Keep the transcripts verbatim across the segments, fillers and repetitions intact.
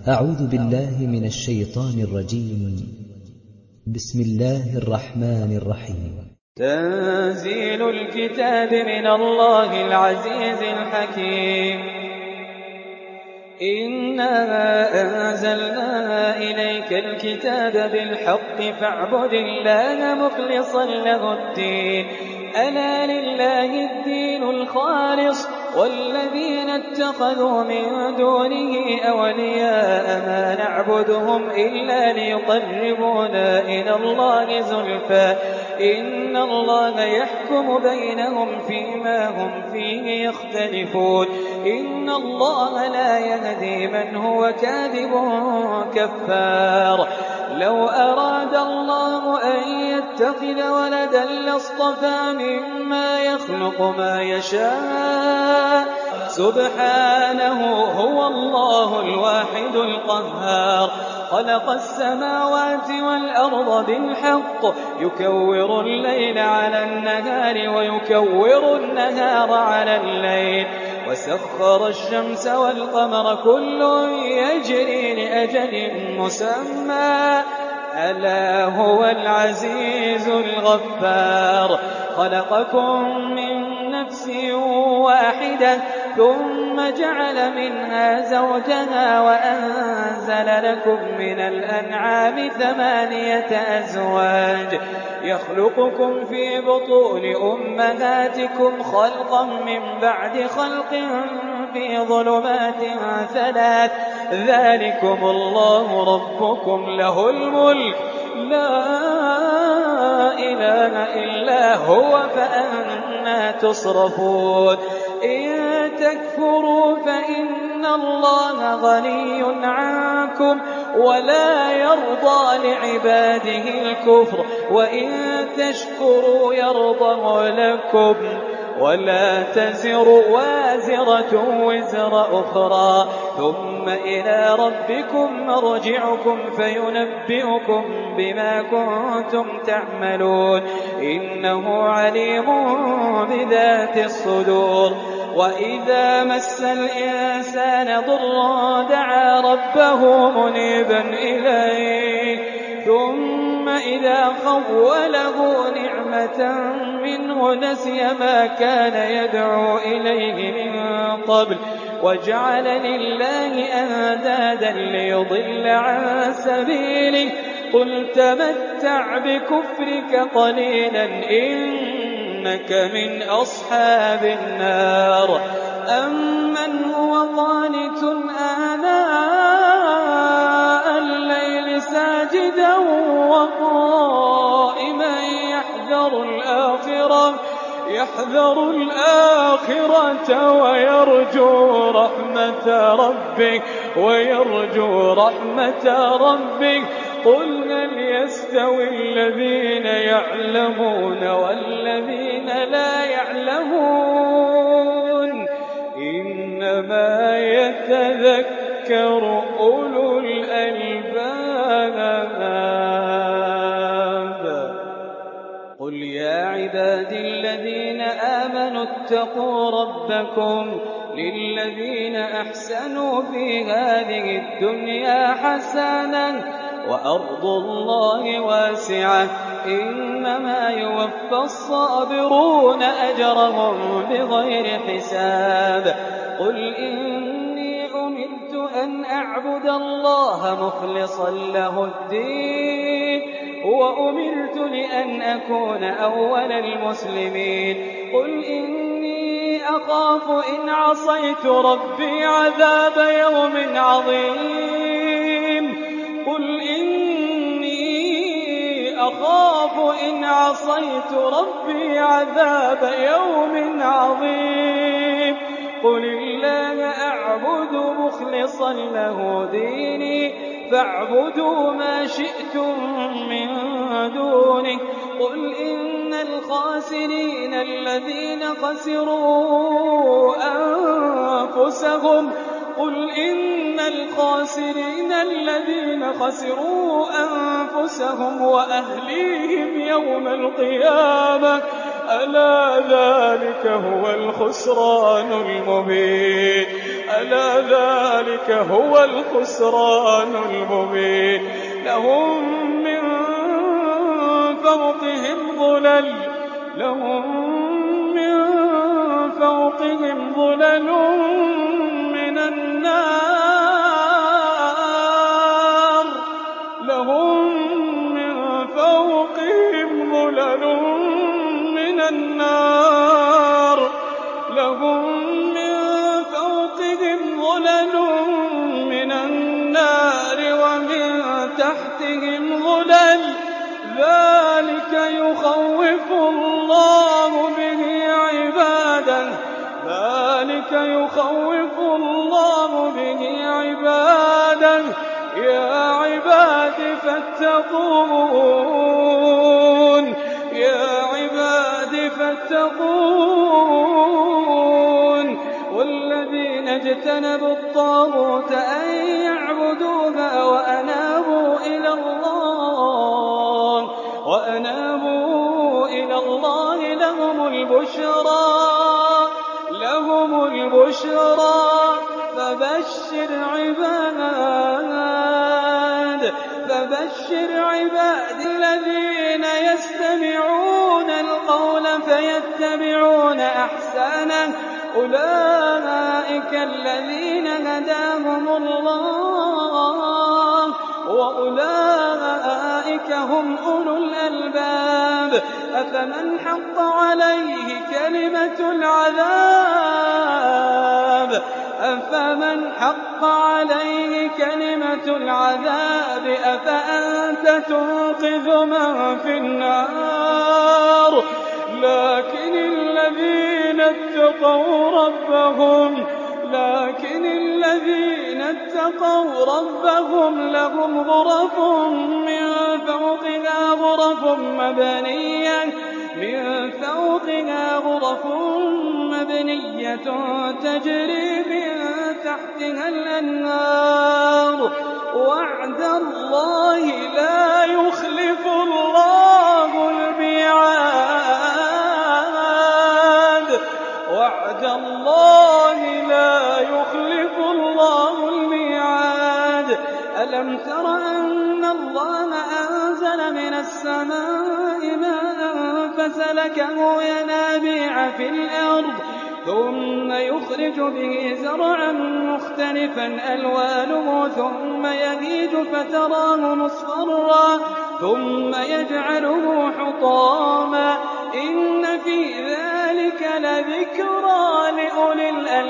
أعوذ بالله من الشيطان الرجيم. بسم الله الرحمن الرحيم. تنزيل الكتاب من الله العزيز الحكيم. إنا أنزلنا إليك الكتاب بالحق فاعبد الله مخلصا له الدين. ألا لله الدين الخالص والذين اتخذوا من دونه أولياء ما نعبدهم إلا ليقربونا إلى الله زلفى إن الله يحكم بينهم فيما هم فيه يختلفون. إن الله لا يهدي من هو كاذب كفار. لو أراد الله أن يتخذ ولدا لاصطفى مما يخلق ما يشاء سبحانه هو الله الواحد القهار. خلق السماوات والأرض بالحق يكور الليل على النهار ويكور النهار على الليل وسخر الشمس والقمر كل يجري لأجل مسمى ألا هو العزيز الغفار. خلقكم من نفس واحدة ثم جعل منها زوجها وأنزل لكم من الأنعام ثمانية أزواج يخلقكم في بطون أمهاتكم خلقا من بعد خلق في ظلمات ثلاث ذلكم الله ربكم له الملك لا إله إلا هو فأنى تصرفون. إن تكفروا فإن الله غني عنكم ولا يرضى لعباده الكفر وإن تشكروا يرضه لكم ولا تزر وازرة وزر أخرى ثم إلى ربكم مرجعكم فينبئكم بما كنتم تعملون إنه عليم بذات الصدور. وإذا مس الإنسان ضر دعا ربه منيبا إليه ثم إذا خوله نعمة منه نسي ما كان يدعو إليه من قبل وجعل لله أندادا ليضل عن سبيله قل تمتع بكفرك قليلا إنك من أصحاب النار. أمن هو قانت آناء الليل ساجدا وقائما يحذر الآخرة يحذر الآخرة ويرجو رحمة ربك ويرجو رحمة ربك قل هل يستوي الذين يعلمون والذين لا يعلمون إنما يتذكر أولو الألباب. قل يا عبادي الذين آمنوا اتقوا ربكم للذين أحسنوا في هذه الدنيا حسنة وأرض الله واسعة إنما يوفى الصابرون أجرهم بغير حساب. قل إني أمرت أن أعبد الله مخلصا له الدين وأمرت لأن أكون أول المسلمين. قل إني أخاف إن عصيت ربي عذاب يوم عظيم. قل إني أخاف إن عصيت ربي عذاب يوم عظيم. قل الله أعبد مخلصا له ديني فاعبدوا ما شئتم من دونه. قل إن الخاسرين الذين خسروا أنفسهم قل إن الخاسرين الذين خسروا أنفسهم وأهليهم يوم القيامة ألا ذلك هو الخسران المبين. ألا ذلك هو الخسران المبين لهم من فوقهم ظلل لهم من فوقهم ظلل من النار لهم من فوقهم ظلل من النار لهم من فوقهم ظلل من النار ومن تحتهم ظلل ذلك يخوف الله به عباده ذلك يخوف الله به عباده يا عباد فاتقون يا عباد فاتقون والذين اجتنبوا الطاغوت أن يعبدوها وأنابوا إلى الله وأنابوا إلى الله لهم البشرى لهم البشرى فبشر عباد فبشر عباد الذين يستمعون القول فيتبعون أحسنه أولئك الذين هداهم الله وأولئك هم أولو الألباب أفمن حق عليه كلمة العذاب أفمن حق عليه كلمة العذاب أفأنت تنقذ من في النار لكن الذين اتقوا ربهم لكن الذين اتقوا ربهم لهم غرف من فوقها غرف مبنية من فوقها غرف مبنية تجري من تحتها الأنهار وعد الله لا يخلف الله الميعاد وعد الله لا يخلف الله الميعاد ألم تر أن الله أنزل من السماء ماء فسلكه ينابيع في الأرض ثم يخرج به زرعا مختلفا ألوانه ثم يهيج فتراه مصفرا ثم يجعله حطاما إن في ذلك لذكرى لأولي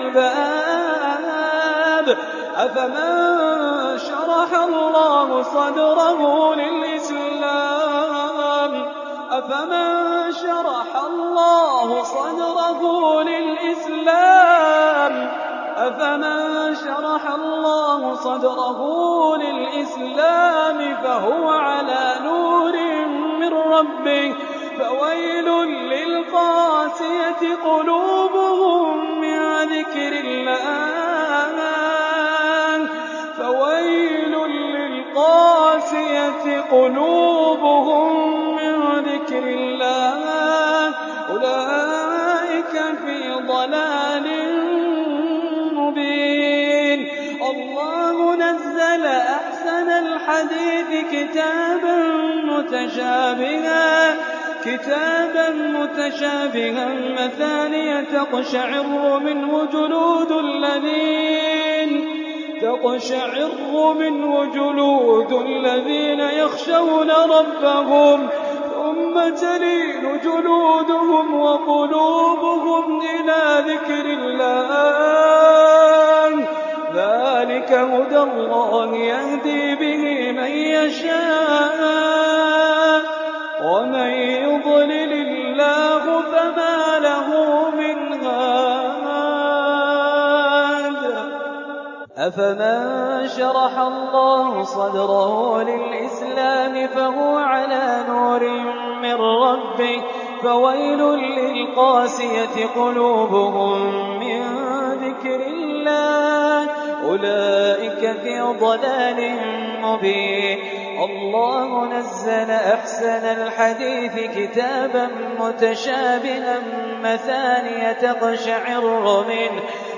الألباب أفمن شرح الله صدره للإسلام أفمن شرح الله صدره للإسلام أفمن شرح الله صدره للإسلام فهو على نور من ربه فويل للقاسية قلوبهم من ذكر الله فويل للقاسية قلوبهم من ذكر الله أولئك في ضلال مبين الله نزل أحسن الحديث كتابا متشابها كتابا متشابها مثانية تقشعر منه جلود الذين تقشعر منه جلود الذين يخشون ربهم ثم تلين جلودهم وقلوبهم إلى ذكر الله ذلك هدى الله يهدي به من يشاء ومن يضلل الله فما له من هاد أفمن شرح الله صدره للإسلام فهو على نور من ربه فويل للقاسية قلوبهم من ذكر الله أولئك في ضلال مبين الله نزل أحسن الحديث كتابا متشابها مثانية تقشعر منه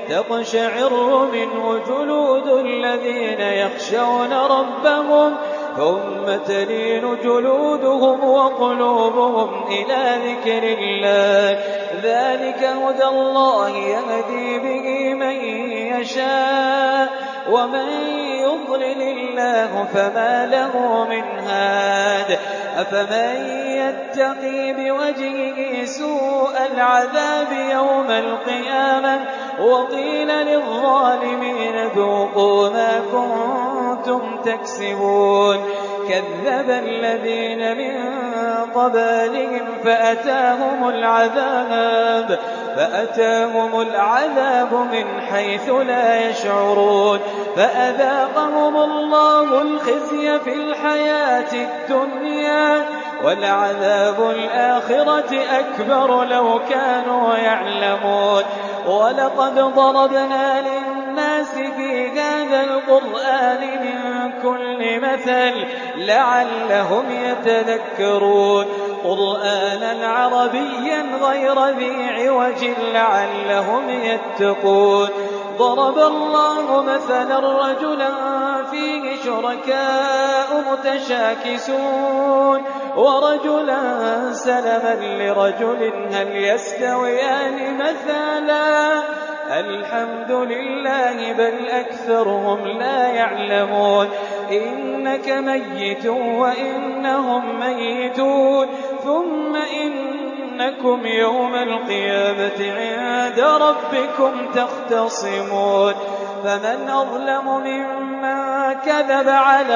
تقشعر منه جلود الذين يخشون ربهم ثم تلين جلودهم وقلوبهم إلى ذكر الله ذلك هدى الله يهدي به من يشاء ومن يضلل الله فما له من هاد أفمن يتقي بوجهه سوء العذاب يوم القيامة وقيل للظالمين ذوقوا ما كنتم تكسبون كذب الذين من قبلهم فأتاهم العذاب فأتاهم العذاب من حيث لا يشعرون فأذاقهم الله الخزي في الحياة الدنيا ولعذاب الآخرة أكبر لو كانوا يعلمون ولقد ضربنا للناس في هذا القرآن من كل مثل لعلهم يتذكرون قرآنا عربيا غير ذي عوج لعلهم يتقون ضرب الله مثلا رجلا فيه شركاء متشاكسون ورجلا سلما لرجل هل يستويان مثلا الحمد لله بل أكثرهم لا يعلمون إنك ميت وإنهم ميتون ثم إنكم يوم القيامة عند ربكم تختصمون فمن أظلم ممن كذب على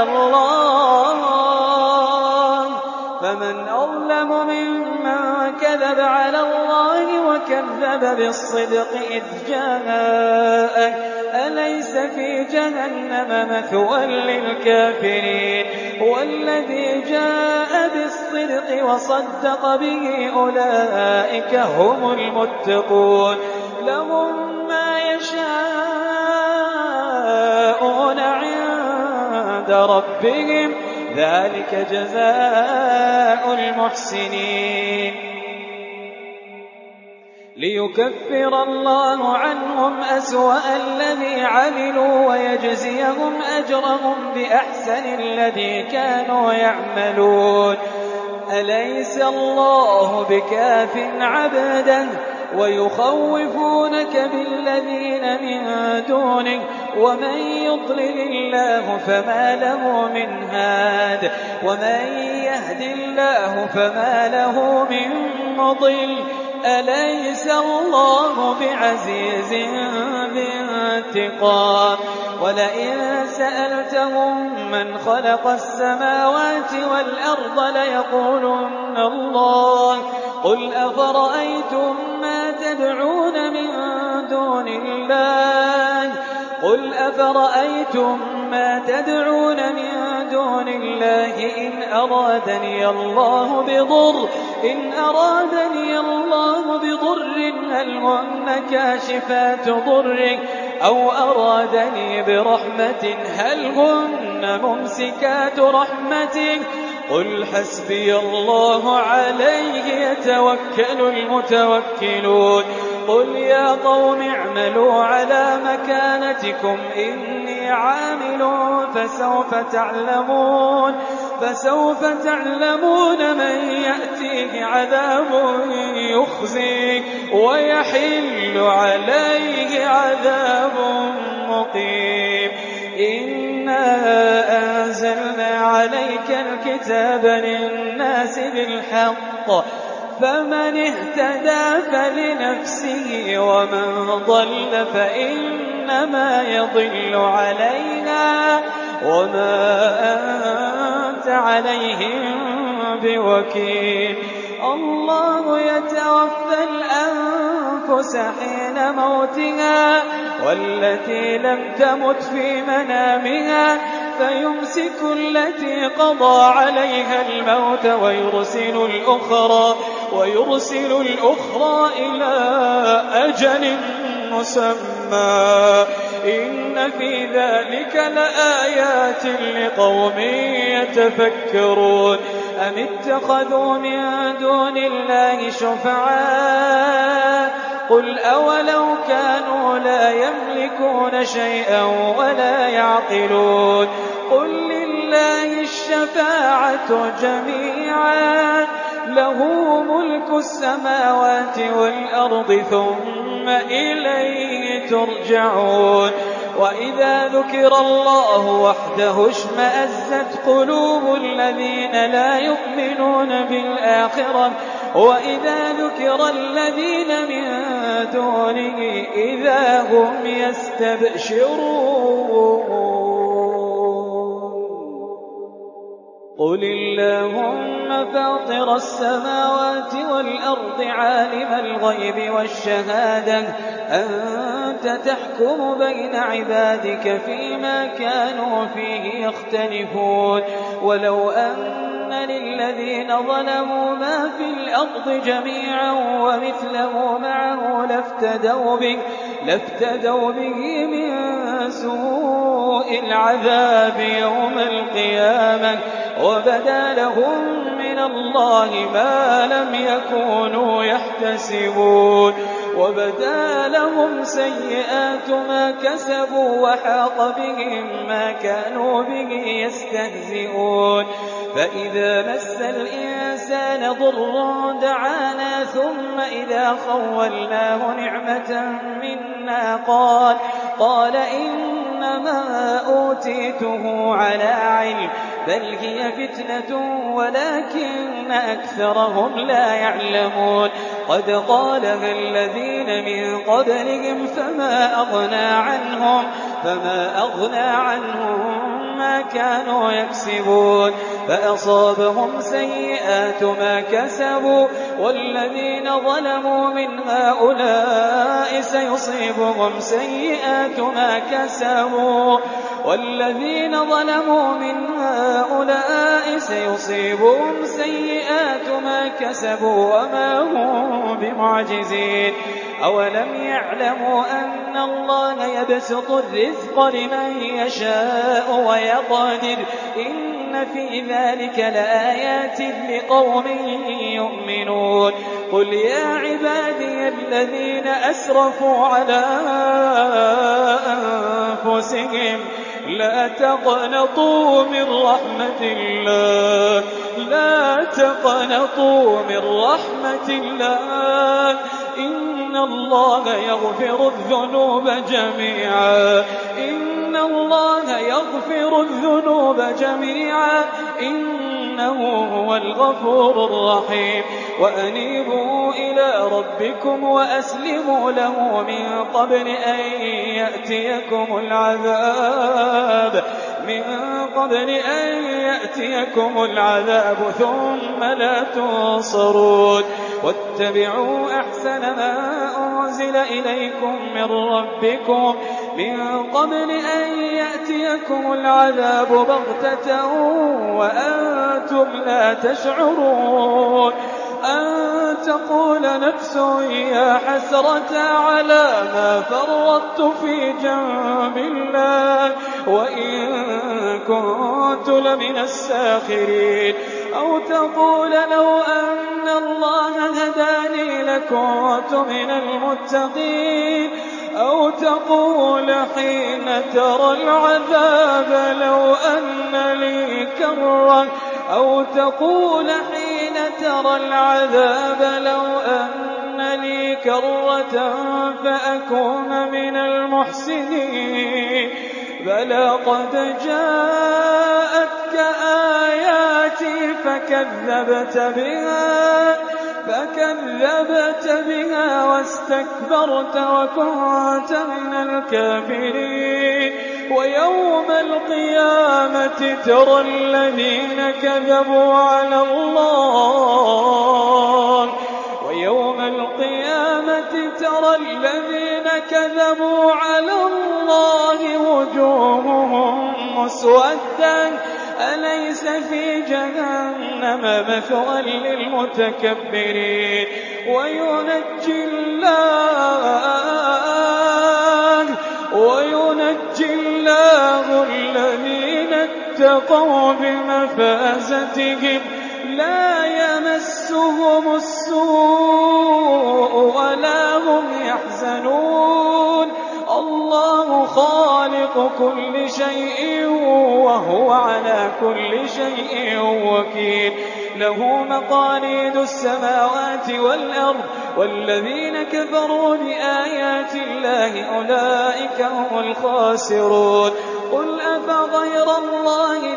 الله فمن أظلم ممن كذب على الله وكذب بالصدق إذ جاءه أليس في جهنم مثوى للكافرين والذي جاء بالصدق وصدق به أولئك هم المتقون لهم ما يشاءون عند ربهم ذلك جزاء المحسنين ليكفر الله عنهم أسوأ الذي عملوا ويجزيهم أجرهم بأحسن الذي كانوا يعملون أليس الله بكاف عبده ويخوفونك بالذين من دونه ومن يضلل الله فما له من هاد ومن يهد الله فما له من مضل أليس الله بعزيز ذي انتقام ولئن سألتهم من خلق السماوات والأرض ليقولن الله قل أفرأيتم ما تدعون من دون الله قل أفرأيتم ما تدعون من دون الله إن أرادني الله بضر إن أرادني الله بضر هل هن كاشفات ضره أو أرادني برحمة هل هن ممسكات رحمته قل حسبي الله عليه يتوكل المتوكلون قل يا قوم اعملوا على مكانتكم إني عامل فسوف تعلمون فسوف تعلمون من يأتيه عذاب يخزيه ويحل عليه عذاب مقيم إنا أنزلنا عليك الكتاب للناس بالحق فمن اهتدى فلنفسه ومن ضل فإنما يضل عليها وما أنت عليهم بوكيل الله يتوفى الأنفس حين موتها والتي لم تمت في منامها فيمسك التي قضى عليها الموت ويرسل الأخرى ويرسل الأخرى إلى أجل مسمى إن في ذلك لآيات لقوم يتفكرون أم اتخذوا من دون الله شفعاء قل أولو كانوا لا يملكون شيئا ولا يعقلون قل لله الشفاعة جميعا له ملك السماوات والأرض ثم إليه ترجعون وإذا ذكر الله وحده اشمأزت قلوب الذين لا يؤمنون بالآخرة وإذا ذكر الذين من دونه إذا هم يستبشرون قل اللهم فاطر السماوات والأرض عالم الغيب والشهادة أنت تحكم بين عبادك فيما كانوا فيه يختلفون ولو أن للذين ظلموا ما في الأرض جميعا ومثله معه لافتدوا به, لافتدوا به من سوء العذاب يوم القيامة وبدا لهم من الله ما لم يكونوا يحتسبون وبدا لهم سيئات ما كسبوا وحاق بهم ما كانوا به يستهزئون فإذا مس الإنسان ضر دعانا ثم إذا خولناه نعمة منا قال قال إنما أوتيته على علم بل هي فتنة ولكن أكثرهم لا يعلمون قد قالها الذين من قبلهم فما أغنى عنهم فما أغنى عنهم ما كانوا يكسبون فأصابهم سيئات ما كسبوا والذين ظلموا من هؤلاء سيصيبهم سيئات ما كسبوا والذين ظلموا من هؤلاء سيصيبهم سيئات ما كسبوا وما هم بمعجزين أولم يعلموا أن الله يبسط الرزق لمن يشاء ويقدر إن في ذلك لآيات لقوم يؤمنون قل يا عبادي الذين أسرفوا على أنفسهم لا تقنطوا من رحمة الله لا تقنطوا من رحمة الله إن الله يغفر الذنوب جميعا إن الله يغفر الذنوب جميعا إنه هو الغفور الرحيم وأنيبوا إلى ربكم وأسلموا له من قبل أن يأتيكم العذاب من قبل أن يأتيكم العذاب ثم لا تنصرون واتبعوا أحسن ما أنزل إليكم من ربكم من قبل أن يأتيكم العذاب بغتة وأنتم لا تشعرون أن تقول نفس يا حسرة على ما فرطت في جنب الله وإن كنت لمن الساخرين أو تقول لو أن الله هداني لكنت من المتقين أو تقول حين ترى العذاب لو أن لي كرة أو تقول حين ترى العذاب لو أن لي كرة فأكون من المحسنين بلى قد جاءتك آياتي فكذبت بها فكذبت بها واستكبرت وكنت من الكافرين ويوم القيامة ترى الذين كذبوا على الله ويوم القيامة ترى الذين كذبوا على الله وجوههم مسودة أليس في جهنم مثوى للمتكبرين وينجي الله وينجي الله الذين اتقوا بمفازتهم لا يمسهم السوء ولا هم يحزنون الله خالق كل شيء وهو على كل شيء وكيل له مقاليد السماوات والأرض والذين كفروا بآيات الله أولئك هم الخاسرون قل أفغير الله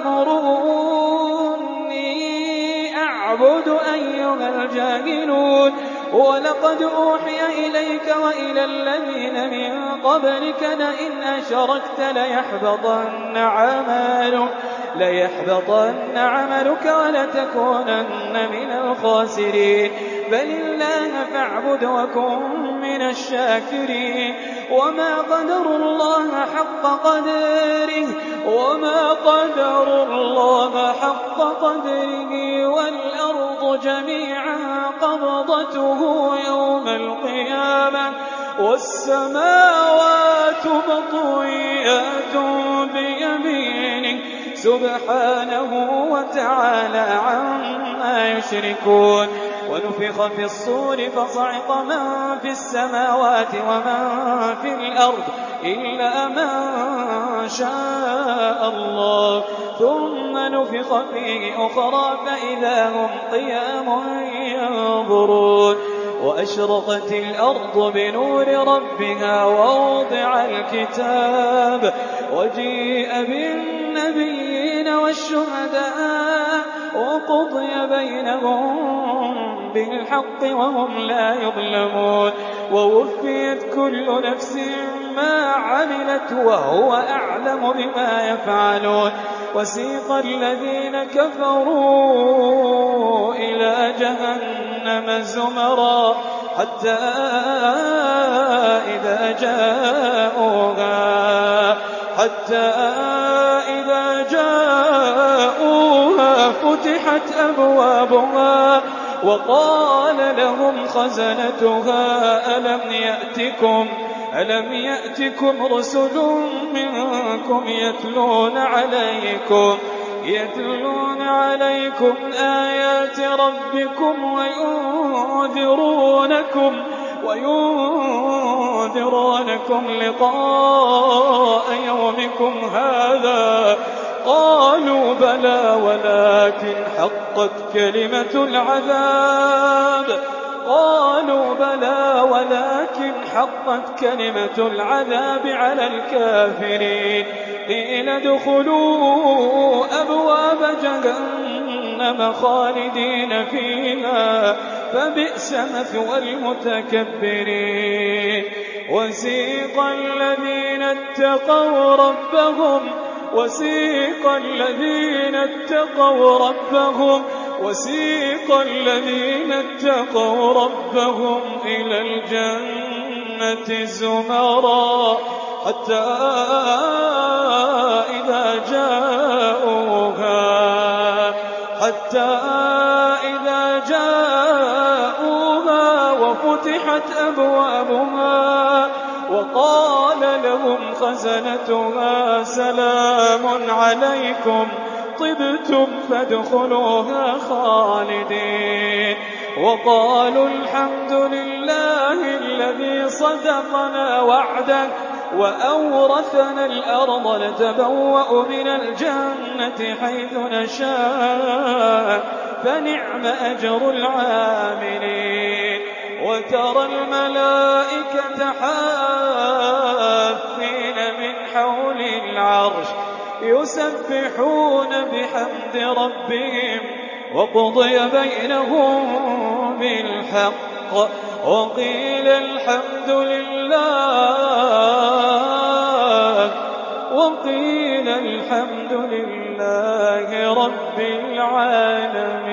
تأمروني أعبد أيها الجاهلون ولقد أوحي إليك وإلى الذين من قبلك لئن أشركت ليحبطن عملك ليحبطن عملك ولتكونن من الخاسرين بل الله فاعبد وكن من الشاكرين وما قدروا الله حق قدره وما قدروا الله حق قدره والأرض جميعا قبضته يوم القيامة والسماوات مطويات بيمينه سبحانه وتعالى عما يشركون ونفخ في الصور فصعق من في السماوات ومن في الأرض إلا من شاء الله ثم نفخ فيه أخرى فإذا هم قيام ينظرون وأشرقت الأرض بنور ربها ووضع الكتاب وجيء بالنبيين والشهداء وقضي بينهم بالحق وهم لا يظلمون ووفيت كل نفس ما عملت وهو أعلم بما يفعلون وسيق الذين كفروا إلى جهنم زمرا حتى إذا جاءوها حتى إذا جاءوها فتحت أبوابها وقال لهم خزنتها ألم يأتكم ألم يأتكم رسل منكم يتلون عليكم يتلون عليكم آيات ربكم وينذرونكم وينذرونكم لقاء يومكم هذا قالوا بلى ولكن حقت كلمة العذاب قالوا بلى ولكن حقت كلمة العذاب على الكافرين قيل ادخلوا أبواب جهنم خالدين فيها فبئس مثوى المتكبرين وسيق الذين اتقوا ربهم وسيق الذين اتقوا ربهم وسيق الذين اتقوا ربهم إلى الجنة زمرا حتى إذا جاءوها حتى إذا جاءوها وفتحت أبوابها وقال لهم خزنتها سلام عليكم طبتم فادخلوها خالدين وقالوا الحمد لله الذي صدقنا وعده وأورثنا الأرض نتبوأ من الجنة حيث نشاء فنعم أجر العاملين وترى الملائكة حافين من حول العرش يسبحون بحمد ربهم وقضي بينهم بالحق وقيل الحمد لله وقيل الحمد لله رب العالمين.